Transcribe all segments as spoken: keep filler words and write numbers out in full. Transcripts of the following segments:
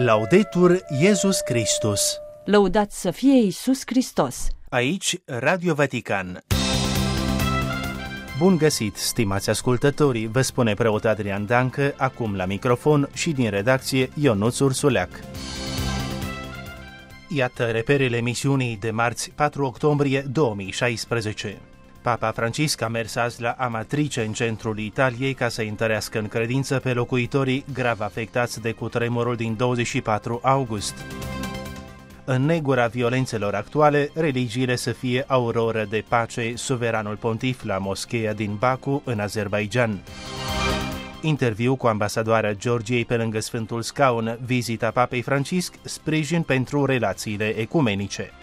Laudetur Iesus Christus. Lăudați să fie Iisus Hristos. Aici Radio Vatican. Bun găsit, stimați ascultătorii, vă spune preot Adrian Dancă, acum la microfon și din redacție Ionuț Ursuleac. Iată reperele emisiunii de marți patru octombrie două mii șaisprezece. Papa Francisc a mers azi la Amatrice, în centrul Italiei, ca să întărească în credință pe locuitorii grav afectați de cutremurul din douăzeci și patru august. În negura violențelor actuale, religiile să fie auroră de pace, suveranul pontif la moscheea din Baku, în Azerbaidjan. Interviu cu ambasadoarea Georgiei pe lângă Sfântul Scaun, vizita Papei Francisc, sprijin pentru relațiile ecumenice.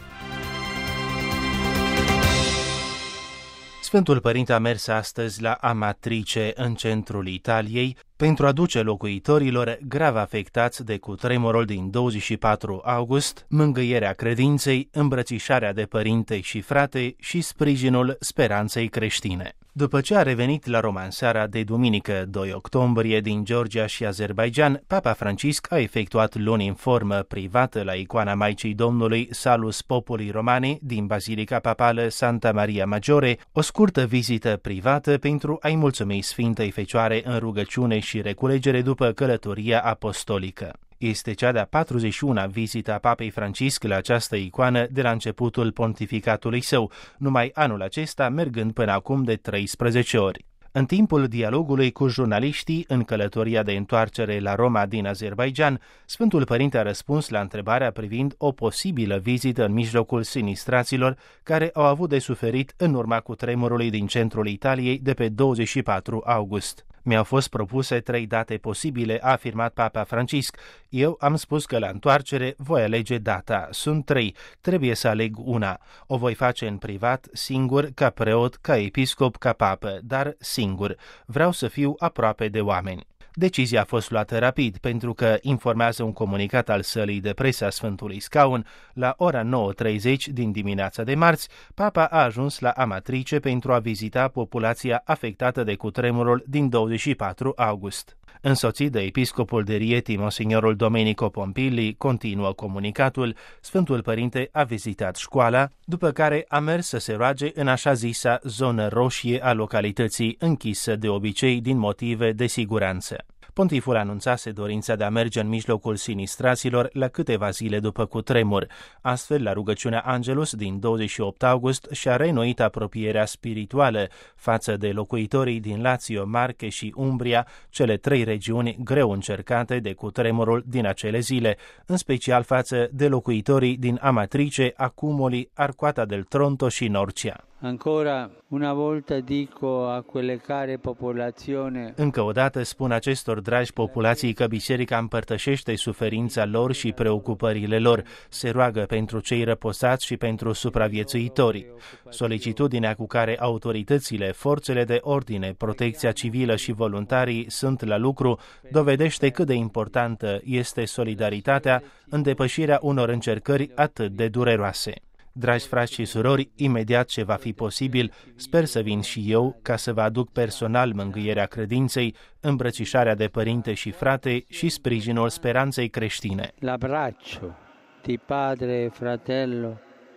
Sfântul Părinte a mers astăzi la Amatrice, în centrul Italiei, pentru a duce locuitorilor grav afectați de cutremurul din douăzeci și patru august, mângâierea credinței, îmbrățișarea de părinte și frate și sprijinul speranței creștine. După ce a revenit la Roma în seara de duminică doi octombrie din Georgia și Azerbaidjan, Papa Francisc a efectuat luni în formă privată la icoana Maicii Domnului Salus Populi Romani din Bazilica Papală Santa Maria Maggiore, o scurtă vizită privată pentru a-i mulțumi Sfintei Fecioare în rugăciune și reculegere după călătoria apostolică. Este cea de-a patruzeci și una vizită a Papei Francisc la această icoană de la începutul pontificatului său, numai anul acesta mergând până acum de treisprezece ori. În timpul dialogului cu jurnaliștii în călătoria de întoarcere la Roma din Azerbaidjan, Sfântul Părinte a răspuns la întrebarea privind o posibilă vizită în mijlocul sinistraților care au avut de suferit în urma cutremurului din centrul Italiei de pe douăzeci și patru august. Mi-au fost propuse trei date posibile, a afirmat Papa Francisc. Eu am spus că la întoarcere voi alege data. Sunt trei. Trebuie să aleg una. O voi face în privat, singur, ca preot, ca episcop, ca papă, dar singur. Vreau să fiu aproape de oameni. Decizia a fost luată rapid, pentru că, informează un comunicat al sălii de presă a Sfântului Scaun, la ora nouă treizeci din dimineața de marți, Papa a ajuns la Amatrice pentru a vizita populația afectată de cutremurul din douăzeci și patru august. Însoțit de episcopul de Rieti, monsignorul Domenico Pompili, continuă comunicatul, Sfântul Părinte a vizitat școala, după care a mers să se roage în așa zisa zonă roșie a localității, închisă de obicei din motive de siguranță. Pontiful anunțase dorința de a merge în mijlocul sinistraților la câteva zile după cutremur. Astfel, la rugăciunea Angelus din douăzeci și opt august și-a reînnoit apropierea spirituală față de locuitorii din Lazio, Marche și Umbria, cele trei regiuni greu încercate de cutremurul din acele zile, în special față de locuitorii din Amatrice, Accumoli, Arcoata del Tronto și Norcia. Ancora una volta dico a quelle care popolazione. Încă o dată spun acestor dragi populații că biserica împărtășește suferința lor și preocupările lor, se roagă pentru cei răposați și pentru supraviețuitori. Solicitudinea cu care autoritățile, forțele de ordine, protecția civilă și voluntarii sunt la lucru dovedește cât de importantă este solidaritatea în depășirea unor încercări atât de dureroase. Dragi frați și surori, imediat ce va fi posibil, sper să vin și eu ca să vă aduc personal mângâierea credinței, îmbrățișarea de părinte și frate și sprijinul speranței creștine. L'abbraccio di padre e fratello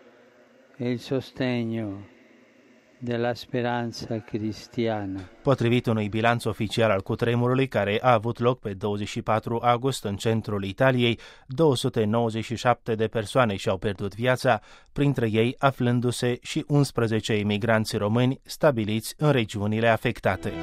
e il sostegno della speranza cristiana. Potrivit unui bilanț oficial al cutremurului care a avut loc pe douăzeci și patru august în centrul Italiei, două sute nouăzeci și șapte de persoane și-au pierdut viața, printre ei aflându-se și unsprezece emigranți români stabiliți în regiunile afectate.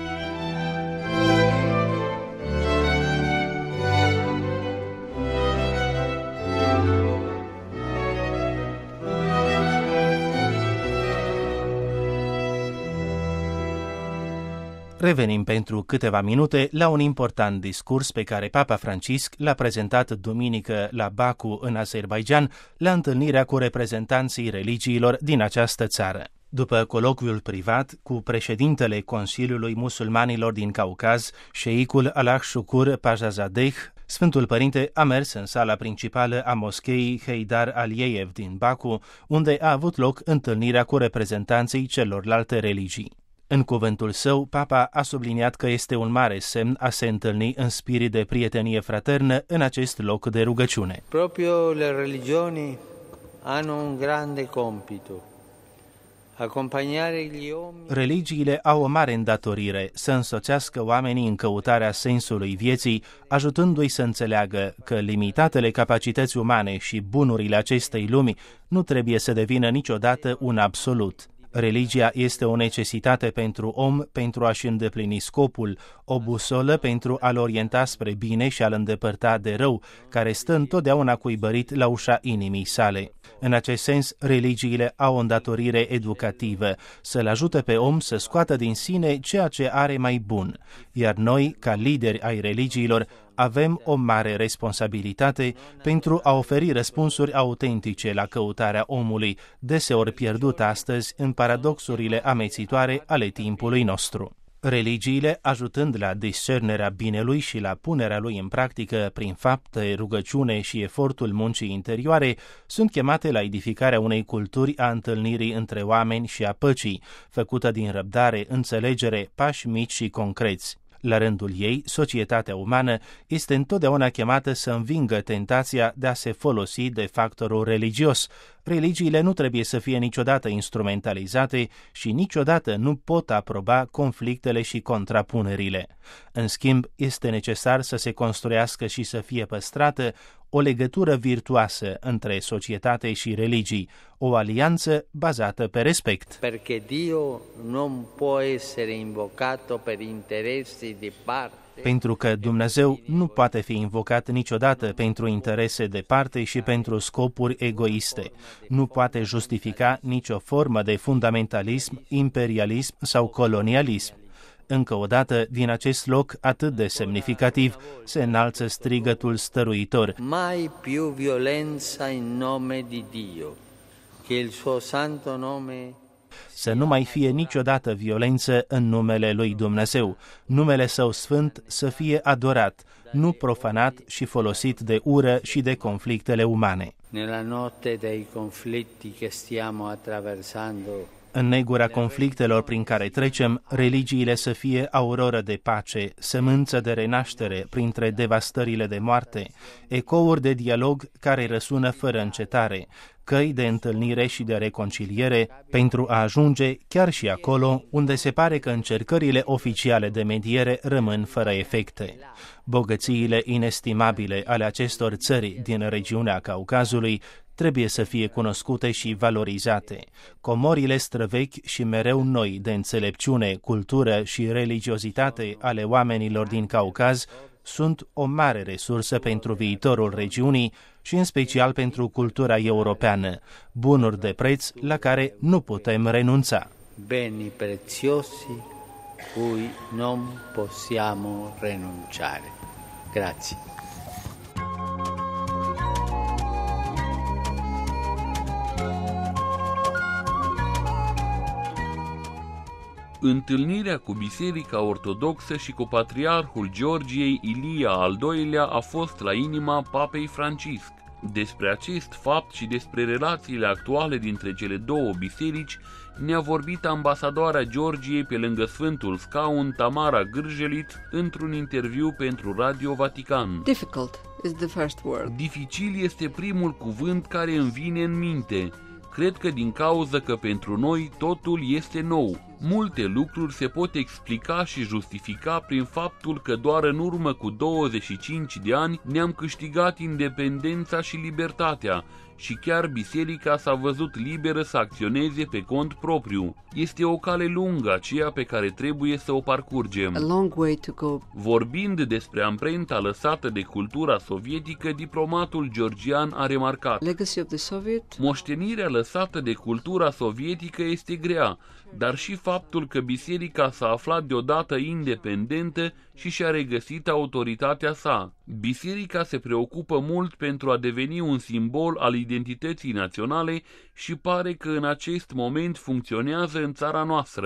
Revenim pentru câteva minute la un important discurs pe care Papa Francisc l-a prezentat duminică la Baku, în Azerbaidjan, la întâlnirea cu reprezentanții religiilor din această țară. După colocviul privat cu președintele Consiliului Musulmanilor din Caucaz, șeicul Allah Shukur Pajazadeh, Sfântul Părinte a mers în sala principală a moscheii Heydar Aliyev din Baku, unde a avut loc întâlnirea cu reprezentanții celorlalte religii. În cuvântul său, Papa a subliniat că este un mare semn a se întâlni în spirit de prietenie fraternă în acest loc de rugăciune. Proprio le religioni hanno un grande compito. Accompagnare gli uomini. Religiile au o mare îndatorire să însoțească oamenii în căutarea sensului vieții, ajutându-i să înțeleagă că limitatele capacități umane și bunurile acestei lumi nu trebuie să devină niciodată un absolut. Religia este o necesitate pentru om pentru a-și îndeplini scopul, o busolă pentru a-l orienta spre bine și a-l îndepărta de rău, care stă întotdeauna cuibărit la ușa inimii sale. În acest sens, religiile au o îndatorire educativă, să-l ajute pe om să scoată din sine ceea ce are mai bun, iar noi, ca lideri ai religiilor, avem o mare responsabilitate pentru a oferi răspunsuri autentice la căutarea omului, deseori pierdut astăzi în paradoxurile amețitoare ale timpului nostru. Religiile, ajutând la discernerea binelui și la punerea lui în practică prin fapte, rugăciune și efortul muncii interioare, sunt chemate la edificarea unei culturi a întâlnirii între oameni și a păcii, făcută din răbdare, înțelegere, pași mici și concreți. La rândul ei, societatea umană este întotdeauna chemată să învingă tentația de a se folosi de factorul religios. Religiile nu trebuie să fie niciodată instrumentalizate și niciodată nu pot aproba conflictele și contrapunerile. În schimb, este necesar să se construiască și să fie păstrată o legătură virtuoasă între societate și religii, o alianță bazată pe respect. Perché Dio non può essere invocato per interessi di parte. Pentru că Dumnezeu nu poate fi invocat niciodată pentru interese de parte și pentru scopuri egoiste. Nu poate justifica nicio formă de fundamentalism, imperialism sau colonialism. Încă o dată, din acest loc atât de semnificativ, se înalță strigătul stăruitor: Mai più violenza in nome di Dio, che il suo santo nome. Să nu mai fie niciodată violență în numele lui Dumnezeu. Numele Său sfânt să fie adorat, nu profanat și folosit de ură și de conflictele umane. Nella notte dei conflitti che stiamo attraversando. În negura conflictelor prin care trecem, religiile să fie auroră de pace, sămânță de renaștere printre devastările de moarte, ecouri de dialog care răsună fără încetare, căi de întâlnire și de reconciliere pentru a ajunge chiar și acolo unde se pare că încercările oficiale de mediere rămân fără efecte. Bogățiile inestimabile ale acestor țări din regiunea Caucazului trebuie să fie cunoscute și valorizate. Comorile străvechi și mereu noi de înțelepciune, cultură și religiozitate ale oamenilor din Caucaz sunt o mare resursă pentru viitorul regiunii și în special pentru cultura europeană, bunuri de preț la care nu putem renunța. Beni preziosi cui non possiamo rinunciare. Grazie. Întâlnirea cu Biserica Ortodoxă și cu Patriarhul Georgiei Ilia al doilea a fost la inima Papei Francisc. Despre acest fapt și despre relațiile actuale dintre cele două biserici ne-a vorbit ambasadoarea Georgiei pe lângă Sfântul Scaun, Tamara Gârjelit, într-un interviu pentru Radio Vatican. Difficult is the first word. Dificil este primul cuvânt care îmi vine în minte. Cred că din cauza că pentru noi totul este nou. Multe lucruri se pot explica și justifica prin faptul că doar în urmă cu douăzeci și cinci de ani ne-am câștigat independența și libertatea și chiar biserica s-a văzut liberă să acționeze pe cont propriu. Este o cale lungă aceea pe care trebuie să o parcurgem. A long way to go. Vorbind despre amprenta lăsată de cultura sovietică, diplomatul georgian a remarcat: Legacy of the Soviet. Moștenirea lăsată de cultura sovietică este grea, dar și faptul că biserica s-a aflat deodată independentă și și-a regăsit autoritatea sa. Biserica se preocupă mult pentru a deveni un simbol al identității naționale și pare că în acest moment funcționează în țara noastră.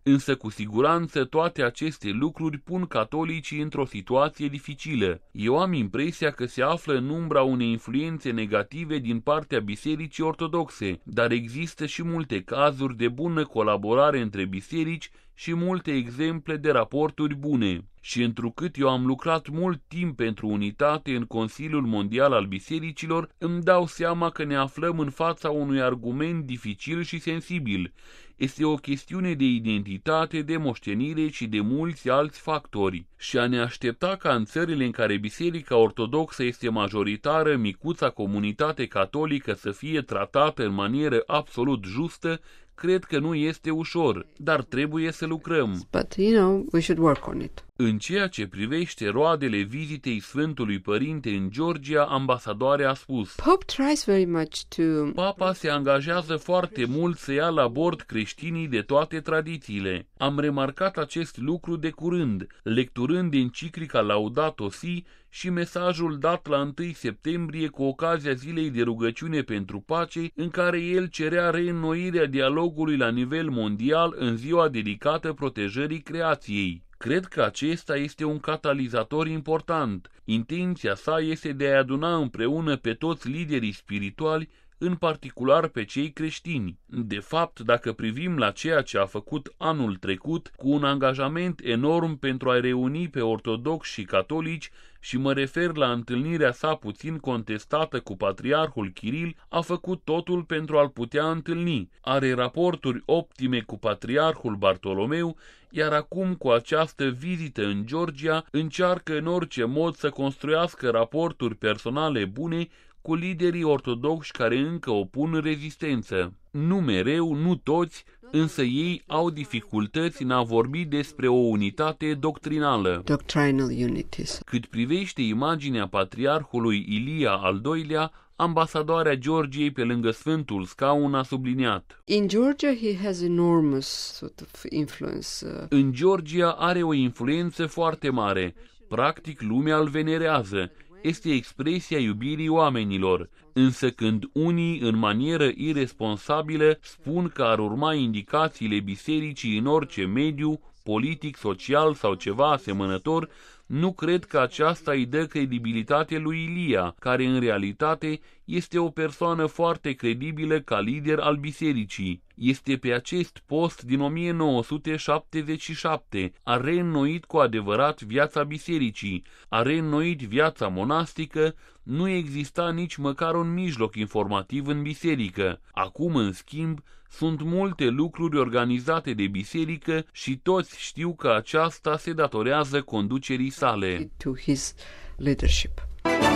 Însă cu siguranță toate aceste lucruri pun catolicii într-o situație dificilă. Eu am impresia că se află în umbra unei influențe negative din partea Bisericii Ortodoxe, dar există și multe cazuri de bună colaborare între biserici și multe exemple de raporturi bune. Și întrucât eu am lucrat mult timp pentru unitate în Consiliul Mondial al Bisericilor, îmi dau seama că ne aflăm în fața unui argument dificil și sensibil. Este o chestiune de identitate, de moștenire și de mulți alți factori. Și a ne aștepta ca în țările în care Biserica Ortodoxă este majoritară, micuța comunitate catolică să fie tratată în manieră absolut justă, cred că nu este ușor, dar trebuie să lucrăm. But, you know, we should work on it. În ceea ce privește roadele vizitei Sfântului Părinte în Georgia, ambasadoarea a spus: Pope tries very much to... Papa se angajează foarte mult să ia la bord creștinii de toate tradițiile. Am remarcat acest lucru de curând, lecturând enciclica Laudato Si și mesajul dat la întâi septembrie cu ocazia Zilei de Rugăciune pentru Pace, în care el cerea reînnoirea dialogului la nivel mondial în ziua dedicată protejării creației. Cred că acesta este un catalizator important. Intenția sa este de a aduna împreună pe toți liderii spirituali, în particular pe cei creștini. De fapt, dacă privim la ceea ce a făcut anul trecut, cu un angajament enorm pentru a reuni pe ortodoxi și catolici, și mă refer la întâlnirea sa puțin contestată cu patriarhul Kiril, a făcut totul pentru a-l putea întâlni. Are raporturi optime cu patriarhul Bartolomeu, iar acum cu această vizită în Georgia încearcă în orice mod să construiască raporturi personale bune cu liderii ortodoxi care încă opun rezistență. Nu mereu, nu toți, însă ei au dificultăți în a vorbi despre o unitate doctrinală. Doctrinal unities. Cât privește imaginea patriarhului Ilia al doilea, ambasadoarea Georgiei pe lângă Sfântul Scaun a subliniat: In Georgia he has enormous sort of influence. Uh... În Georgia are o influență foarte mare. Practic lumea îl venerează. Este expresia iubirii oamenilor, însă când unii, în manieră iresponsabilă, spun că ar urma indicațiile bisericii în orice mediu, politic, social sau ceva asemănător, nu cred că aceasta îi dă credibilitate lui Ilia, care în realitate este o persoană foarte credibilă ca lider al bisericii. Este pe acest post din o mie nouă sute șaptezeci și șapte, a reînnoit cu adevărat viața bisericii, a reînnoit viața monastică, nu exista nici măcar un mijloc informativ în biserică. Acum, în schimb, sunt multe lucruri organizate de biserică și toți știu că aceasta se datorează conducerii sale. To his leadership.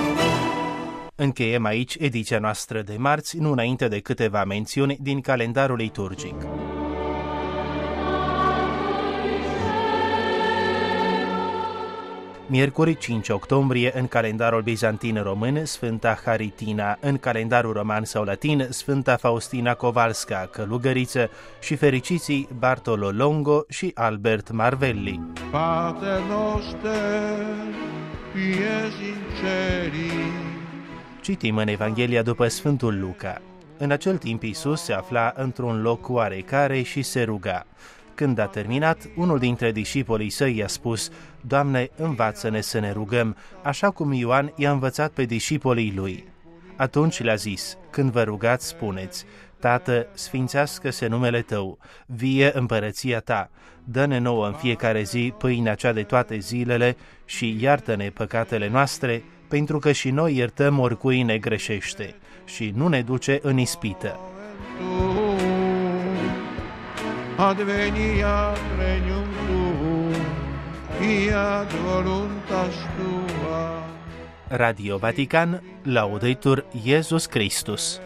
Încheiem aici ediția noastră de marți, nu înainte de câteva mențiuni din calendarul liturgic. Miercuri cinci octombrie, în calendarul bizantin român, Sfânta Haritina, în calendarul roman sau latin, Sfânta Faustina Kowalska, călugăriță, și fericiții Bartolo Longo și Albert Marvelli. Pater noster, qui es in celi. Citim în Evanghelia după Sfântul Luca. În acel timp Iisus se afla într-un loc oarecare și se ruga. Când a terminat, unul dintre discipolii săi i-a spus: Doamne, învață-ne să ne rugăm, așa cum Ioan i-a învățat pe discipolii lui. Atunci le-a zis: Când vă rugați, spuneți: Tată, sfințească-se numele Tău, vie împărăția Ta, dă-ne nouă în fiecare zi pâinea cea de toate zilele și iartă-ne păcatele noastre, pentru că și noi iertăm oricui ne greșește, și nu ne duce în ispită. Adveniat regnum tuum, fiat voluntas tua. Radio Vatican, Laudetur Iesus Christus.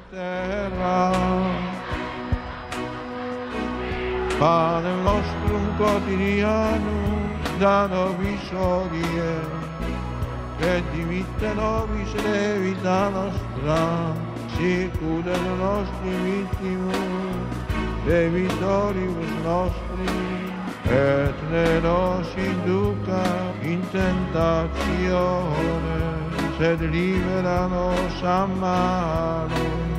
Panem nostrum quotidianum da nobis hodie, et dimitte nobis levita nostra, sicut et nostri vittimus debitoribus nostri, et ne nos induca in tentatione, sed libera nos a malo.